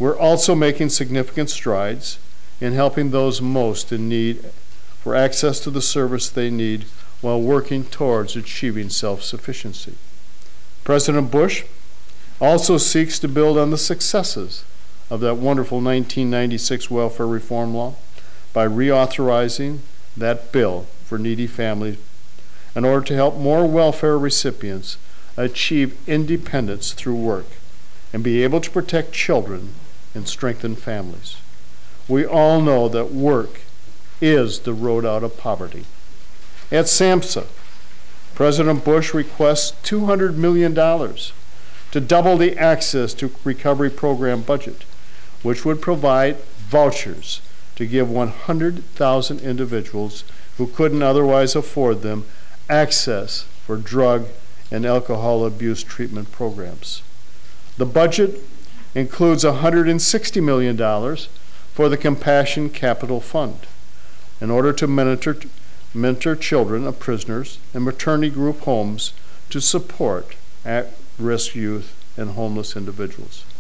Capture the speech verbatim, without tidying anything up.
We're also making significant strides in helping those most in need for access to the service they need while working towards achieving self-sufficiency. President Bush also seeks to build on the successes of that wonderful nineteen ninety-six welfare reform law by reauthorizing that bill for needy families in order to help more welfare recipients achieve independence through work and be able to protect children and strengthen families. We all know that work is the road out of poverty. At SAMHSA, President Bush requests two hundred million dollars to double the Access to Recovery Program budget, which would provide vouchers to give one hundred thousand individuals who couldn't otherwise afford them access for drug and alcohol abuse treatment programs. The budget includes one hundred sixty million dollars for the Compassion Capital Fund in order to mentor, mentor children of prisoners and maternity group homes to support at-risk youth and homeless individuals.